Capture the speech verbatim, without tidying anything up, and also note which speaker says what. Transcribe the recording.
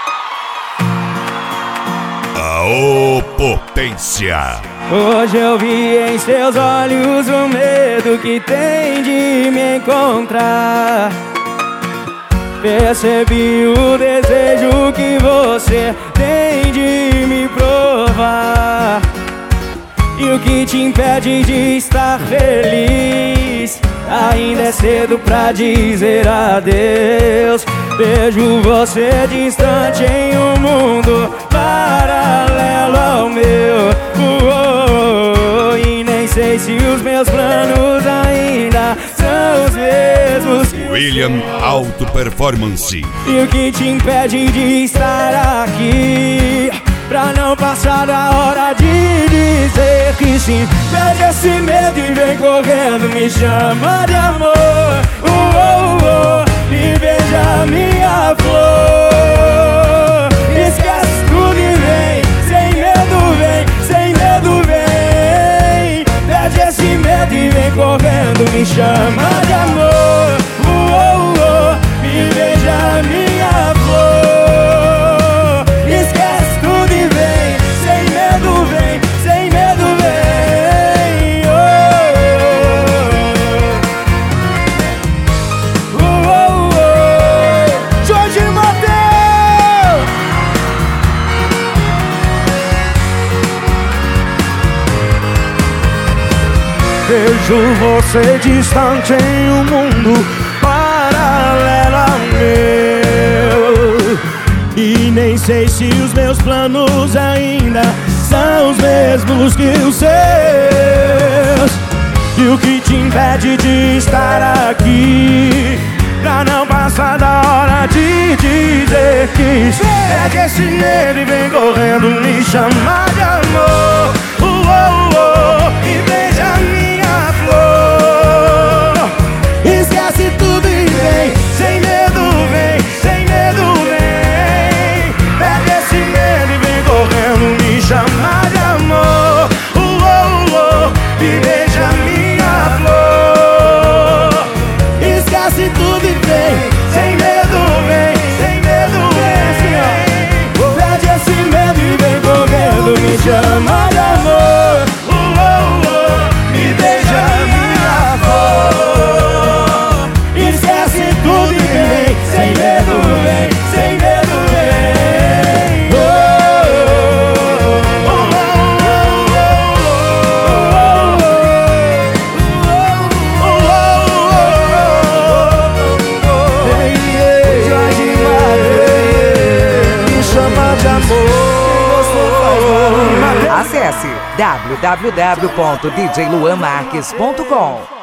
Speaker 1: Aô, potência!
Speaker 2: Hoje eu vi em seus olhos o medo que tem de me encontrar. Percebi o desejo que você tem de me provar. E o que te impede de estar feliz? Ainda é cedo pra dizer adeus. Vejo você distante em um mundo paralelo ao meu. uh, uh, E nem sei se os meus planos ainda são os mesmos.
Speaker 1: William Auto Performance.
Speaker 2: E o que te impede de estar aqui? Pra não passar da hora de dizer que sim. Perde esse medo e vem correndo, me chama de amor. uh, uh, uh, E beija minha flor. Esquece tudo e vem, sem medo vem, sem medo vem. Perde esse medo e vem correndo, me chama de amor. uh, uh, uh, E beija minha flor. Esquece tudo e vem, sem medo vem, sem medo vem. oh, oh, oh, oh. Jorge Mateus! Vejo você distante em um mundo paralelo ao meu. E nem sei se os meus planos ainda são os mesmos que os seus. E o que te impede de estar aqui? Pra não passar da hora de dizer que perde esse medo e vem correndo me chamar de amor. uh, uh, uh, E beija minha flor. Esquece tudo e vem, sem medo vem, sem medo vem. Perde esse medo e vem correndo me chamar de amor. uh, uh, uh, E beija minha flor. Esquece tudo e vem, sem medo vem, sem medo vem. Perde esse medo e vem correndo me chama de amor. uh, uh, uh, E beija minha flor. Esquece tudo e vem, sem medo vem, sem medo vem. oh, oh, oh, oh, oh, oh, oh. Jorge Mateus, me chama de amor.
Speaker 3: Acesse w w w ponto d j luan marques ponto com.